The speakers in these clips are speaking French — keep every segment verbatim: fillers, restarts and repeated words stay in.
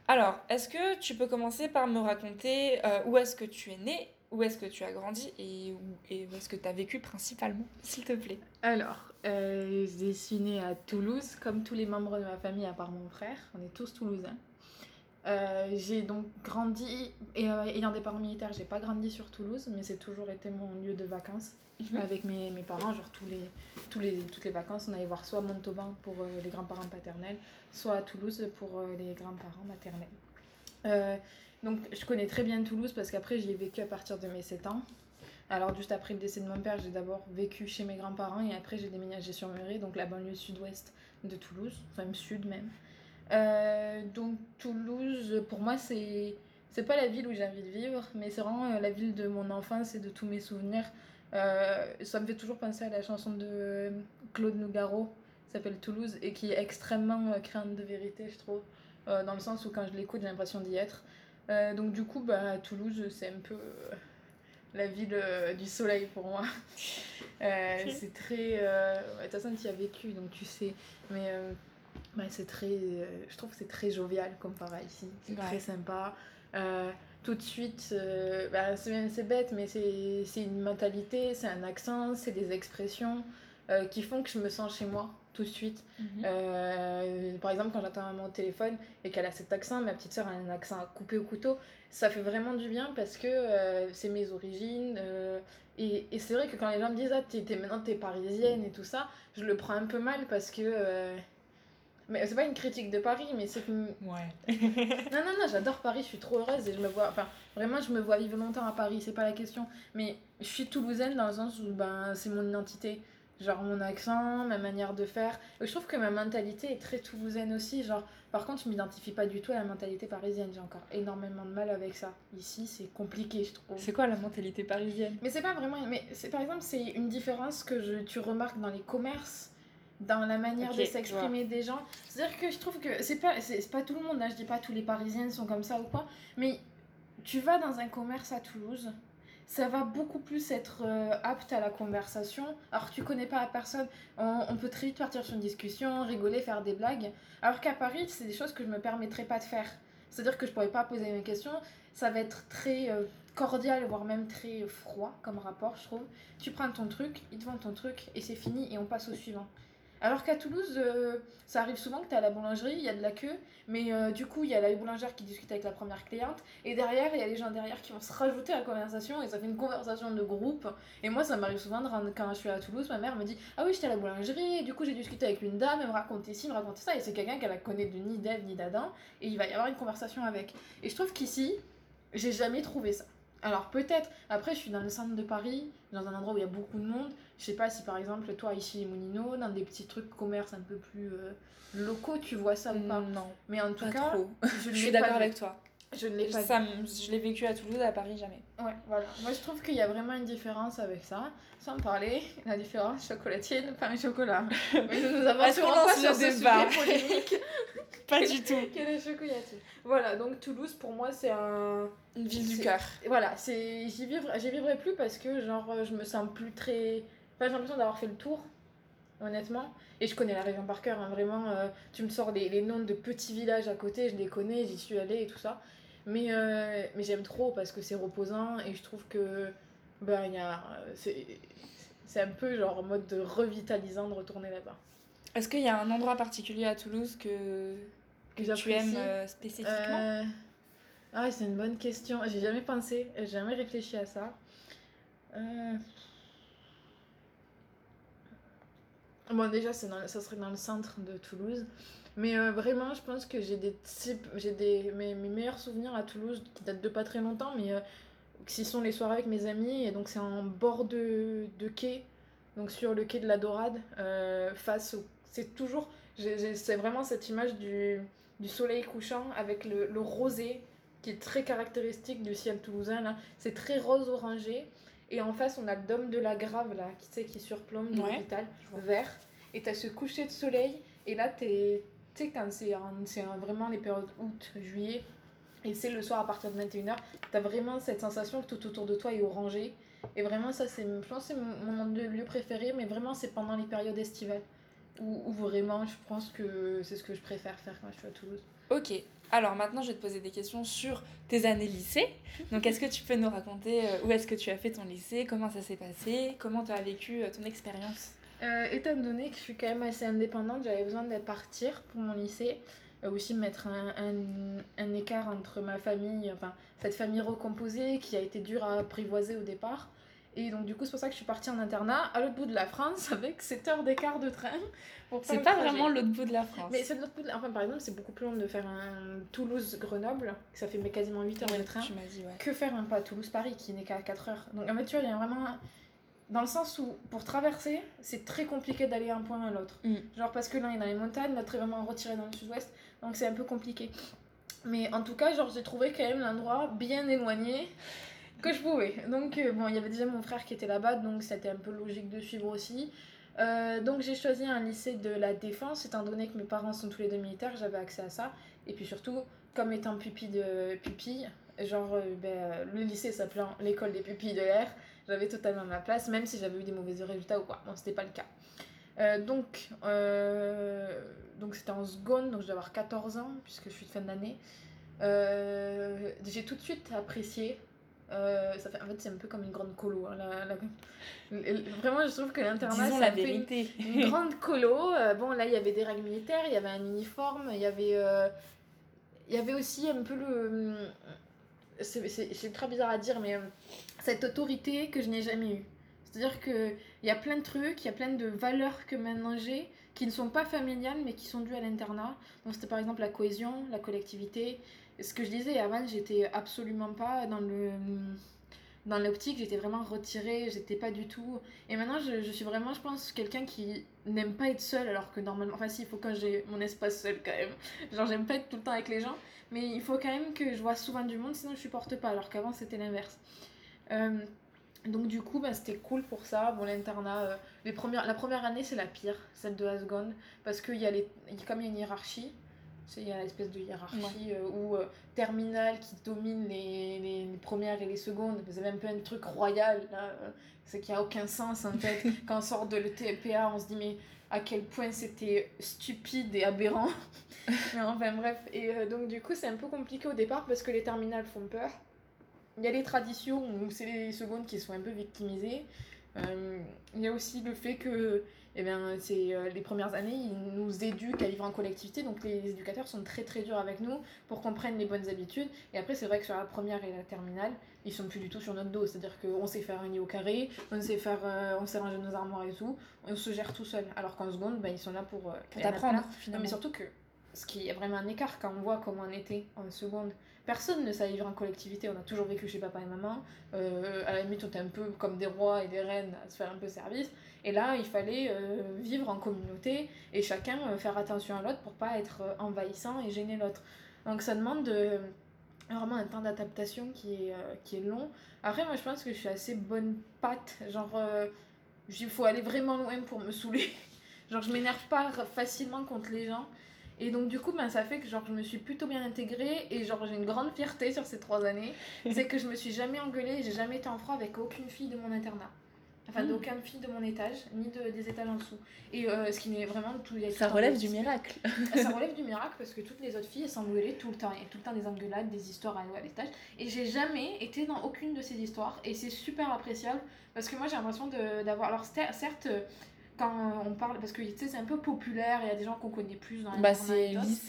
Alors, est-ce que tu peux commencer par me raconter euh, où est-ce que tu es né, où est-ce que tu as grandi et où, et où est-ce que tu as vécu principalement, s'il te plaît? Alors, euh, je suis née à Toulouse, comme tous les membres de ma famille, à part mon frère. On est tous toulousains. Euh, j'ai donc grandi, et euh, ayant des parents militaires, j'ai pas grandi sur Toulouse, mais c'est toujours été mon lieu de vacances Mhm. avec mes, mes parents. Genre, tous les, tous les, toutes les vacances, on allait voir soit Montauban pour euh, les grands-parents paternels, soit à Toulouse pour euh, les grands-parents maternels. Euh, donc, je connais très bien Toulouse parce qu'après, j'y ai vécu à partir de mes sept ans. Alors, juste après le décès de mon père, j'ai d'abord vécu chez mes grands-parents et après, j'ai déménagé sur Muret, donc la banlieue sud-ouest de Toulouse, enfin sud même. Euh, donc, Toulouse, pour moi, c'est. C'est pas la ville où j'ai envie de vivre, mais c'est vraiment la ville de mon enfance et de tous mes souvenirs. Euh, ça me fait toujours penser à la chanson de Claude Nougaro, qui s'appelle Toulouse, et qui est extrêmement euh, créante de vérité, je trouve. Euh, dans le sens où quand je l'écoute, j'ai l'impression d'y être. Euh, donc, du coup, bah, Toulouse, c'est un peu euh, la ville euh, du soleil pour moi. Euh, Ok. c'est très. Euh, ouais, de toute façon, tu y as vécu, donc tu sais. Mais euh, ouais, c'est très. Euh, je trouve que c'est très jovial comme pareil ici. C'est très Ouais. sympa. Euh, tout de suite, euh, bah, c'est, c'est bête, mais c'est, c'est une mentalité, c'est un accent, c'est des expressions euh, qui font que je me sens chez moi tout de suite. Mhm. Euh, par exemple, quand j'entends maman au téléphone et qu'elle a cet accent, ma petite soeur a un accent coupé au couteau, ça fait vraiment du bien parce que euh, c'est mes origines. Euh, et, et c'est vrai que quand les gens me disent ah, t'es, t'es, maintenant t'es parisienne et tout ça, je le prends un peu mal parce que. Euh, mais c'est pas une critique de Paris, mais c'est que. Non, Ouais. non, non, j'adore Paris, je suis trop heureuse et je me vois. Enfin, vraiment, je me vois vivre longtemps à Paris, c'est pas la question. Mais je suis toulousaine dans le sens où ben, c'est mon identité. Genre mon accent, ma manière de faire. Et je trouve que ma mentalité est très toulousaine aussi. Genre, par contre, je m'identifie pas du tout à la mentalité parisienne. J'ai encore énormément de mal avec ça. Ici, c'est compliqué, je trouve. C'est quoi la mentalité parisienne? Mais c'est pas vraiment. Mais c'est par exemple, c'est une différence que je, tu remarques dans les commerces, dans la manière Ok, de je vois. s'exprimer des gens. C'est-à-dire que je trouve que c'est pas, c'est, c'est pas tout le monde, hein, je dis pas tous les Parisiens sont comme ça ou quoi, mais tu vas dans un commerce à Toulouse, ça va beaucoup plus être euh, apte à la conversation. Alors tu connais pas la personne, on, on peut très vite partir sur une discussion, rigoler, faire des blagues. Alors qu'à Paris, c'est des choses que je me permettrais pas de faire. C'est-à-dire que je pourrais pas poser mes questions, ça va être très euh, cordial, voire même très froid comme rapport, je trouve. Tu prends ton truc, ils te vendent ton truc et c'est fini et on passe au suivant. Alors qu'à Toulouse, euh, ça arrive souvent que tu es à la boulangerie, il y a de la queue, mais euh, du coup, il y a la boulangère qui discute avec la première cliente, et derrière, il y a les gens derrière qui vont se rajouter à la conversation, et ça fait une conversation de groupe. Et moi, ça m'arrive souvent de rendre, quand je suis à Toulouse, ma mère me dit ah oui, j'étais à la boulangerie, et du coup, j'ai discuté avec une dame, elle me racontait ci, me racontait ça, et c'est quelqu'un qu'elle la connaît de ni d'Ève ni d'Adam, et il va y avoir une conversation avec. Et je trouve qu'ici, j'ai jamais trouvé ça. Alors peut-être, après je suis dans le centre de Paris, dans un endroit où il y a beaucoup de monde. Je sais pas si par exemple toi ici les Moulineaux, dans des petits trucs commerce un peu plus euh, locaux, tu vois ça ou pas. Non, Mais en tout pas cas, trop. je Je ne suis l'ai pas d'accord vu. avec toi. Je ne l'ai pas Ça, vu. me- je l'ai vécu à Toulouse, à Paris, jamais. Ouais, voilà. Moi je trouve qu'il y a vraiment une différence avec ça. Sans parler, la différence chocolatienne, pain et chocolat. Mais nous nous Est-ce qu'on aventurons pas lance sur le ce débat? sujet polémique. Pas du tout. Quel est chocolatine. Voilà, donc Toulouse pour moi c'est un. Une ville du C'est- cœur. Voilà, c'est j'y vivrai, j'y vivrai plus parce que genre je me sens plus très. Enfin, j'ai l'impression d'avoir fait le tour, honnêtement. Et je connais la région par cœur, hein, vraiment. Euh, tu me sors les, les noms de petits villages à côté, je les connais, j'y suis allée et tout ça. Mais, euh, mais j'aime trop parce que c'est reposant et je trouve que ben, y a, c'est, c'est un peu genre en mode de revitalisant de retourner là-bas. Est-ce qu'il y a un endroit particulier à Toulouse que, que Que tu aimes j'apprécie. euh, spécifiquement? Euh... Ah, c'est une bonne question. J'ai jamais pensé, j'ai jamais réfléchi à ça. Euh... Bon, déjà, c'est dans, ça serait dans le centre de Toulouse. Mais euh, vraiment, je pense que j'ai des types, j'ai des mes, mes meilleurs souvenirs à Toulouse qui datent de pas très longtemps, mais euh, qui sont les soirées avec mes amis. Et donc, c'est en bord de, de quai, donc sur le quai de la Dorade, euh, face au. C'est toujours. j'ai- j'ai- c'est vraiment cette image du, du soleil couchant avec le, le rosé qui est très caractéristique du ciel toulousain. Là. C'est très rose-orangé. Et en face, on a le dôme de la Grave, là, qui, tu sais, qui surplombe de Ouais, l'hôpital, je vois. vert. Et t'as ce coucher de soleil. Et là, t'es. Tu sais, quand c'est, un- c'est un- vraiment les périodes août, juillet, et c'est le soir à partir de vingt et une heures, t'as vraiment cette sensation que tout autour de toi est orangé. Et vraiment, ça, c'est, je pense que c'est mon, mon lieu préféré, mais vraiment, c'est pendant les périodes estivales. Où, où vraiment, je pense que c'est ce que je préfère faire quand je suis à Toulouse. Ok. Alors maintenant, je vais te poser des questions sur tes années lycée. Donc, est-ce que tu peux nous raconter euh, où est-ce que tu as fait ton lycée, comment ça s'est passé, comment tu as vécu euh, ton expérience? Euh, étant donné que je suis quand même assez indépendante, j'avais besoin de partir pour mon lycée, euh, aussi mettre un, un, un écart entre ma famille, enfin cette famille recomposée qui a été dure à apprivoiser au départ. Et donc du coup c'est pour ça que je suis partie en internat à l'autre bout de la France avec sept heures d'écart de train pour faire C'est le pas trajet. vraiment l'autre bout de la France. Mais c'est de l'autre bout de la... Enfin par exemple c'est beaucoup plus long de faire un Toulouse-Grenoble, ça fait quasiment huit heures Ouais, de train, tu m'as dit, ouais. que faire un pas Toulouse-Paris qui n'est qu'à quatre heures. Donc en fait tu vois il y a vraiment... Dans le sens où, pour traverser, c'est très compliqué d'aller d'un point à l'autre. Mm. Genre parce que l'un est dans les montagnes, l'autre est vraiment retiré dans le sud-ouest, donc c'est un peu compliqué. Mais en tout cas, genre j'ai trouvé quand même l'endroit bien éloigné que je pouvais. Donc euh, bon, il y avait déjà mon frère qui était là-bas, donc c'était un peu logique de suivre aussi. Euh, donc j'ai choisi un lycée de la Défense, étant donné que mes parents sont tous les deux militaires, j'avais accès à ça. Et puis surtout, comme étant pupille de pupille, genre euh, ben, le lycée s'appelant l'école des pupilles de l'air, j'avais totalement ma place, même si j'avais eu des mauvais résultats ou quoi. Non, c'était pas le cas. Euh, donc, euh, donc c'était en seconde, donc je dois avoir quatorze ans, puisque je suis de fin d'année. Euh, j'ai tout de suite apprécié. Euh, ça fait, en fait, c'est un peu comme une grande colo. Hein, la, la, vraiment, je trouve que l'internat, Disons ça la fait vérité. Une, une grande colo. Euh, bon, là, il y avait des règles militaires, il y avait un uniforme, il y avait, euh, il y avait aussi un peu le... C'est, c'est, c'est ultra bizarre à dire, mais euh, cette autorité que je n'ai jamais eue. C'est-à-dire qu'il y a plein de trucs, il y a plein de valeurs que maintenant j'ai qui ne sont pas familiales mais qui sont dues à l'internat. Donc c'était par exemple la cohésion, la collectivité. Ce que je disais avant, j'étais absolument pas dans le dans l'optique, j'étais vraiment retirée, j'étais pas du tout. Et maintenant, je, je suis vraiment, je pense, quelqu'un qui n'aime pas être seule, alors que normalement, enfin si, il faut que j'ai mon espace seul quand même. Genre, j'aime pas être tout le temps avec les gens, mais il faut quand même que je vois souvent du monde, sinon je supporte pas, alors qu'avant c'était l'inverse. Euh, donc du coup, bah, c'était cool pour ça. Bon, l'internat, euh, les premières, la première année, c'est la pire, celle de la seconde, parce que y a les, comme il y a une hiérarchie, il y a une espèce de hiérarchie ouais. euh, où euh, terminale qui domine les, les, les premières et les secondes, vous avez un peu un truc royal, là, euh, c'est qu'il n'y a aucun sens en fait. Quand on sort de l'E T P A, on se dit mais à quel point c'était stupide et aberrant. Mais enfin bref, et euh, donc du coup c'est un peu compliqué au départ parce que les terminales font peur. Il y a les traditions où c'est les secondes qui sont un peu victimisées. Euh, il y a aussi le fait que eh bien, c'est, euh, les premières années, ils nous éduquent à vivre en collectivité, donc les éducateurs sont très très durs avec nous pour qu'on prenne les bonnes habitudes. Et après, c'est vrai que sur la première et la terminale, ils sont plus du tout sur notre dos, c'est-à-dire qu'on sait faire un lit au carré, on sait, faire, euh, on sait ranger nos armoires et tout, on se gère tout seul. Alors qu'en seconde, ben, ils sont là pour, euh, pour t'apprendre, finalement. Non, mais surtout que ce qui est vraiment un écart quand on voit comment on était en seconde. Personne ne savait vivre en collectivité, on a toujours vécu chez papa et maman. Euh, à la limite, on était un peu comme des rois et des reines à se faire un peu service. Et là, il fallait euh, vivre en communauté et chacun euh, faire attention à l'autre pour pas être euh, envahissant et gêner l'autre. Donc ça demande de, vraiment un temps d'adaptation qui est, euh, qui est long. Après, moi, je pense que je suis assez bonne patte. Genre, euh, il faut aller vraiment loin pour me saouler. Genre, je m'énerve pas facilement contre les gens. Et donc du coup ben, ça fait que genre, je me suis plutôt bien intégrée et genre, j'ai une grande fierté sur ces trois années. C'est que je me suis jamais engueulée, j'ai jamais été en froid avec aucune fille de mon internat. Enfin mmh. d'aucune fille de mon étage, ni de, des étages en dessous. Et euh, ce qui n'est vraiment... Tout, ça tout relève du miracle. Ça relève du miracle parce que toutes les autres filles elles s'engueulaient tout le temps. Il y a tout le temps des engueulades, des histoires à, à l'étage. Et j'ai jamais été dans aucune de ces histoires et c'est super appréciable parce que moi j'ai l'impression de, d'avoir... Alors certes... Quand on parle, parce que tu sais, c'est un peu populaire, il y a des gens qu'on connaît plus dans les bah c'est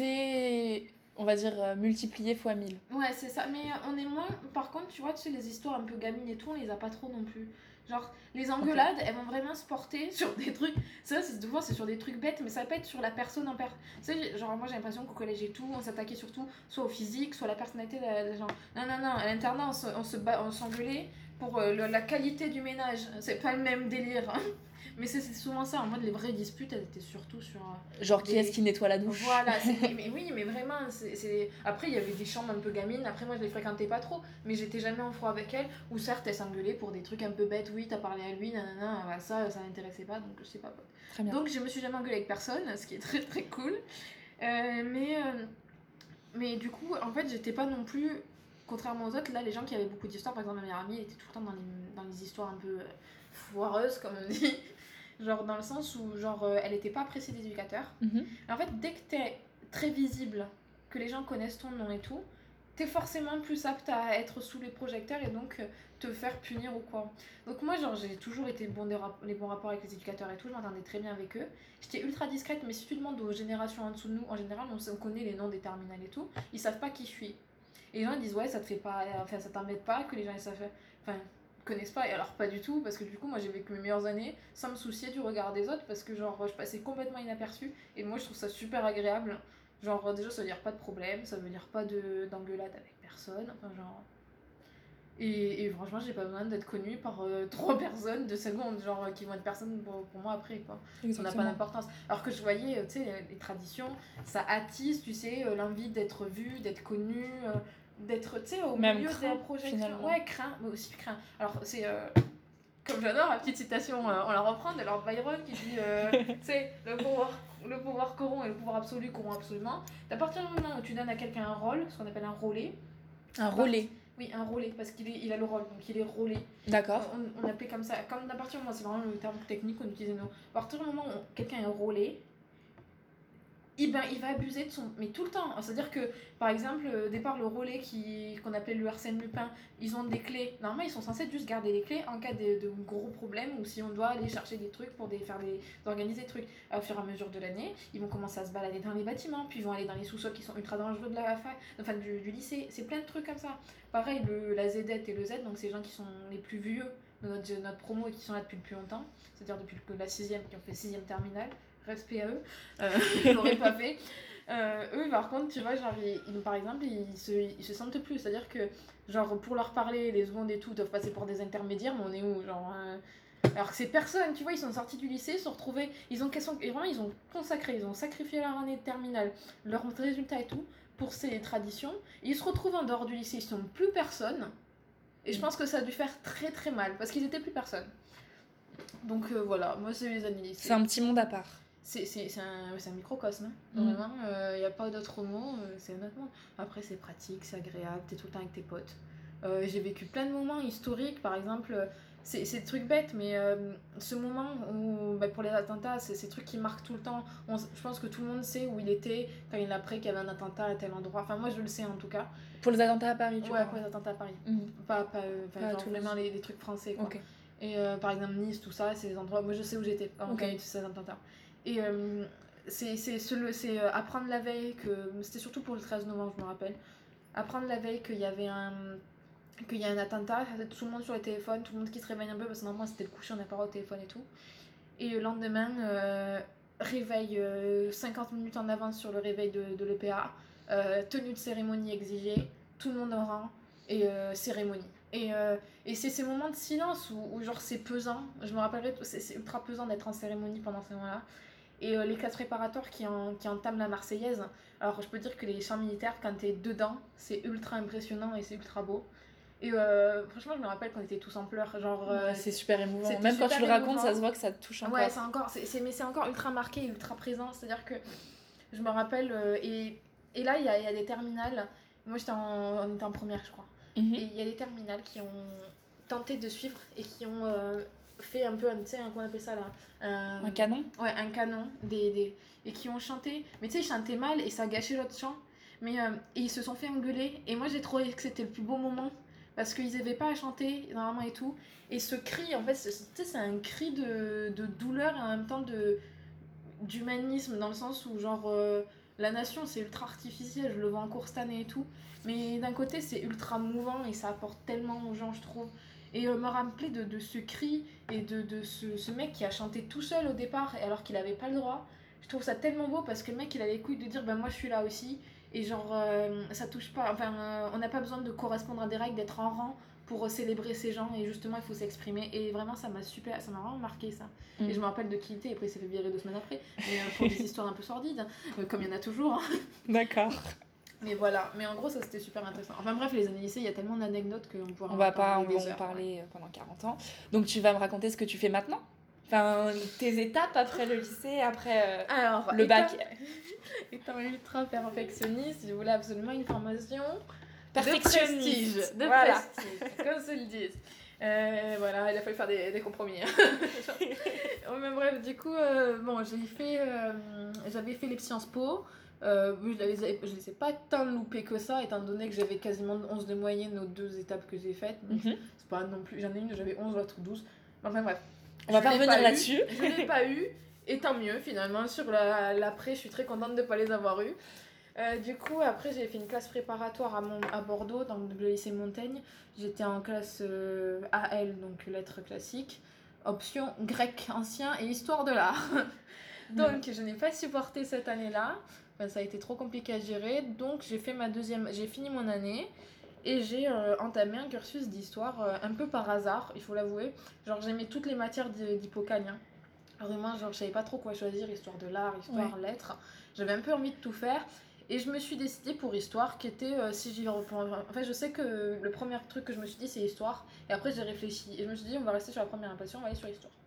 lycée, on va dire euh, multiplié fois mille. Ouais, c'est ça, mais on est moins. Par contre, tu vois, tu sais, les histoires un peu gamines et tout, on les a pas trop non plus. Genre, les engueulades, okay. Elles vont vraiment se porter sur des trucs. Ça, c'est de voir, c'est sur des trucs bêtes, mais ça va pas être sur la personne en personne. Tu sais, genre, moi j'ai l'impression qu'au collège et tout, on s'attaquait surtout soit au physique, soit à la personnalité des gens. Non, non, non, à l'internat, on, se, on, se ba... on s'engueulait pour euh, le, la qualité du ménage. C'est pas le même délire. Hein. Mais c'est, c'est souvent ça, en mode les vraies disputes, elles étaient surtout sur... Genre des... qui est-ce qui nettoie la douche. Voilà, c'est... mais oui, mais vraiment, c'est, c'est... Après il y avait des chambres un peu gamines, après moi je les fréquentais pas trop, mais j'étais jamais en froid avec elles, ou certes elles s'engueulaient pour des trucs un peu bêtes, oui t'as parlé à lui, nanana, bah, ça, ça m'intéressait pas, donc je sais pas. Très bien. Donc je me suis jamais engueulée avec personne, ce qui est très très cool. Euh, mais, euh... mais du coup, en fait j'étais pas non plus... Contrairement aux autres, là les gens qui avaient beaucoup d'histoires, par exemple ma meilleure amie, elle était tout le temps dans les, dans les histoires un peu foireuses, comme on dit. Genre dans le sens où genre euh, elle était pas appréciée des éducateurs. Mm-hmm. En fait dès que t'es très visible, que les gens connaissent ton nom et tout, t'es forcément plus apte à être sous les projecteurs et donc euh, te faire punir ou quoi. Donc moi, genre, j'ai toujours été bon des rap- les bons rapports avec les éducateurs et tout, je m'entendais très bien avec eux. J'étais ultra discrète, mais si tu demandes aux générations en dessous de nous, en général, on, s- on connaît les noms des terminales et tout, ils savent pas qui je suis. Et les gens ils disent, ouais, ça te fait pas, enfin, ça t'embête pas que les gens ils savent, enfin, connaissent pas, et alors pas du tout, parce que du coup, moi j'ai vécu mes meilleures années sans me soucier du regard des autres, parce que genre, je passais complètement inaperçue, et moi je trouve ça super agréable. Genre, déjà, ça veut dire pas de problème, ça veut dire pas de, d'engueulade avec personne, enfin, genre. Et, et franchement, j'ai pas besoin d'être connue par euh, trois personnes de secondes, genre, qui vont être personnes pour, pour moi après, quoi. Ça n'a pas d'importance. Alors que je voyais, tu sais, les, les traditions, ça attise, tu sais, euh, l'envie d'être vue, d'être connue, euh, d'être, tu sais, au Même milieu craint, de la projection. finalement. Ouais, craint, mais aussi craint. Alors, c'est. Euh, comme j'adore la petite citation, euh, on la reprend de Lord Byron qui dit euh, tu sais, le pouvoir, le pouvoir corrompt et le pouvoir absolu corrompt absolument. À partir du moment où tu donnes à quelqu'un un rôle, ce qu'on appelle un relais. Un relais. Oui, un relais, parce qu'il est, il a le rôle, donc il est relais. D'accord. On, on appelait comme ça, comme à partir du moment, c'est vraiment le terme technique qu'on utilisait nous. À partir du moment où quelqu'un est relais, il, ben, il va abuser de son. Mais tout le temps. C'est-à-dire que, par exemple, au départ, le relais qui, qu'on appelait le Arsène Lupin, ils ont des clés. Normalement, ils sont censés juste garder les clés en cas de, de gros problèmes ou si on doit aller chercher des trucs pour des, faire des, organiser des trucs. Au fur et à mesure de l'année, ils vont commencer à se balader dans les bâtiments, puis ils vont aller dans les sous-sols qui sont ultra dangereux de la fac, enfin du, du lycée. C'est plein de trucs comme ça. Pareil, le, la Z D et le Z, donc c'est les gens qui sont les plus vieux de notre, notre promo et qui sont là depuis le plus longtemps, c'est-à-dire depuis que la sixième, qui ont fait sixième terminale. Respect à eux, euh, je l'aurais pas fait. Euh, eux, par contre, tu vois, genre, ils, ils, par exemple, ils se, ils se sentent plus. C'est-à-dire que, genre, pour leur parler, les secondes et tout, doivent passer pour des intermédiaires, mais on est où, genre. Euh... Alors que ces personnes, tu vois, ils sont sortis du lycée, ils sont retrouvés, ils ont, et vraiment, ils ont consacré, ils ont sacrifié leur année de terminale, leurs résultats et tout, pour ces traditions. Et ils se retrouvent en dehors du lycée, ils sont plus personne. Et je pense que ça a dû faire très très mal, parce qu'ils étaient plus personne. Donc euh, voilà, moi, c'est les années lycée. C'est un petit monde à part. C'est, c'est, c'est, un, c'est un microcosme, hein. Mmh. Vraiment, il euh, n'y a pas d'autre mot, euh, c'est un autre monde. Après, c'est pratique, c'est agréable, t'es tout le temps avec tes potes. Euh, j'ai vécu plein de moments historiques, par exemple, c'est, c'est des trucs bêtes, mais euh, ce moment où, bah, pour les attentats, c'est ces trucs qui marquent tout le temps. On, je pense que tout le monde sait où il était quand il a appris qu'il y avait un attentat à tel endroit. Enfin, moi, je le sais en tout cas. Pour les attentats à Paris, tu vois. Ouais, pour les attentats à Paris. Mmh. Pas, pas, euh, pas genre vraiment les, les trucs français, quoi. Okay. Et euh, par exemple, Nice, tout ça, c'est des endroits. Moi, je sais où j'étais quand okay. il y a eu tous ces attentats. Et euh, c'est, c'est, c'est, c'est euh, apprendre la veille que. C'était surtout pour le treize novembre, je me rappelle. Apprendre la veille qu'il y avait un. Qu'il y a un attentat, tout le monde sur le téléphone, tout le monde qui se réveille un peu parce que normalement c'était le coucher, on n'a pas au téléphone et tout. Et le lendemain, euh, réveil euh, cinquante minutes en avance sur le réveil de, de l'E P A, euh, tenue de cérémonie exigée, tout le monde en rang et euh, cérémonie. Et, euh, et c'est ces moments de silence où, où genre c'est pesant, je me rappellerai, c'est, c'est ultra pesant d'être en cérémonie pendant ces moments-là. Et euh, les classes préparatoires qui, en, qui entament la Marseillaise, alors je peux dire que les chants militaires, quand t'es dedans, c'est ultra impressionnant et c'est ultra beau. Et euh, franchement, je me rappelle qu'on était tous en pleurs. Genre, euh, ouais, c'est super émouvant. Même super quand tu le racontes, émouvant. Ça se voit que ça te touche encore. Ouais, c'est encore, c'est, c'est, mais c'est encore ultra marqué et ultra présent. C'est-à-dire que je me rappelle, euh, et, et là, il y a, y a des terminales. Moi, j'étais en, on était en première, je crois. Mm-hmm. Et il y a des terminales qui ont tenté de suivre et qui ont euh, fait un peu, tu sais, qu'on appelle ça là un, un canon. Ouais, un canon. Des, des, et qui ont chanté. Mais tu sais, ils chantaient mal et ça gâchait l'autre chant. Mais euh, et ils se sont fait engueuler. Et moi, j'ai trouvé que c'était le plus beau moment. Parce qu'ils n'avaient pas à chanter normalement et tout. Et ce cri, en fait, c'est, c'est un cri de, de douleur et en même temps de, d'humanisme, dans le sens où, genre, euh, la nation, c'est ultra artificiel, je le vois en cours cette année et tout. Mais d'un côté, c'est ultra mouvant et ça apporte tellement aux gens, je trouve. Et euh, me rappeler de, de ce cri et de, de ce, ce mec qui a chanté tout seul au départ, alors qu'il n'avait pas le droit. Je trouve ça tellement beau parce que le mec, il a les couilles de dire, ben moi, je suis là aussi. Et genre, euh, ça touche pas, enfin, euh, on n'a pas besoin de correspondre à des règles, d'être en rang pour célébrer ces gens, et justement, il faut s'exprimer. Et vraiment, ça m'a super, ça m'a vraiment marqué, ça. Mm. Et je me rappelle de qui il était, et après, il s'est fait virer deux semaines après. Mais euh, pour des histoires un peu sordides, euh, comme il y en a toujours. D'accord. Mais voilà, mais en gros, ça c'était super intéressant. Enfin bref, les années lycée, il y a tellement d'anecdotes qu'on pourra on va pas en parler, parler ouais. pendant quarante ans. Donc, tu vas me raconter ce que tu fais maintenant ? Enfin, tes étapes après le lycée, après euh, Alors, le étant, bac. Étant ultra perfectionniste, je voulais absolument une formation perfectionniste. De prestige. De voilà. prestige, comme se le disent. Euh, voilà, il a fallu faire des, des compromis. Mais bref, du coup, euh, bon, j'ai fait, euh, j'avais fait les Sciences Po, Euh, oui, je les ai, je les ai pas tant loupés que ça, étant donné que j'avais quasiment onze de moyenne aux deux étapes que j'ai faites. Donc, Mhm. c'est pas non plus. J'en ai une où j'avais onze, l'autre douze. Enfin bref. On va Je pas l'ai revenir eu, là-dessus. Je l'ai pas eu, et tant mieux finalement. Sur la- l'après, je suis très contente de pas les avoir eu. Euh, du coup, après, j'ai fait une classe préparatoire à, Mont- à Bordeaux, dans le lycée Montaigne. J'étais en classe euh, A L, donc lettres classiques. Option grec ancien et histoire de l'art. Donc, je n'ai pas supporté cette année-là. Enfin, ça a été trop compliqué à gérer. Donc, j'ai fait ma deuxième. J'ai fini mon année. Et j'ai euh, entamé un cursus d'histoire euh, un peu par hasard, il faut l'avouer. Genre, j'aimais toutes les matières d'Hippocane. Hein. Vraiment, genre, je savais pas trop quoi choisir, histoire de l'art, histoire, Ouais. lettres. J'avais un peu envie de tout faire. Et je me suis décidée pour histoire, qui était, euh, si j'y reprends. En fait, je sais que le premier truc que je me suis dit, c'est histoire. Et après, j'ai réfléchi. Et je me suis dit, on va rester sur la première impression, on va aller sur histoire.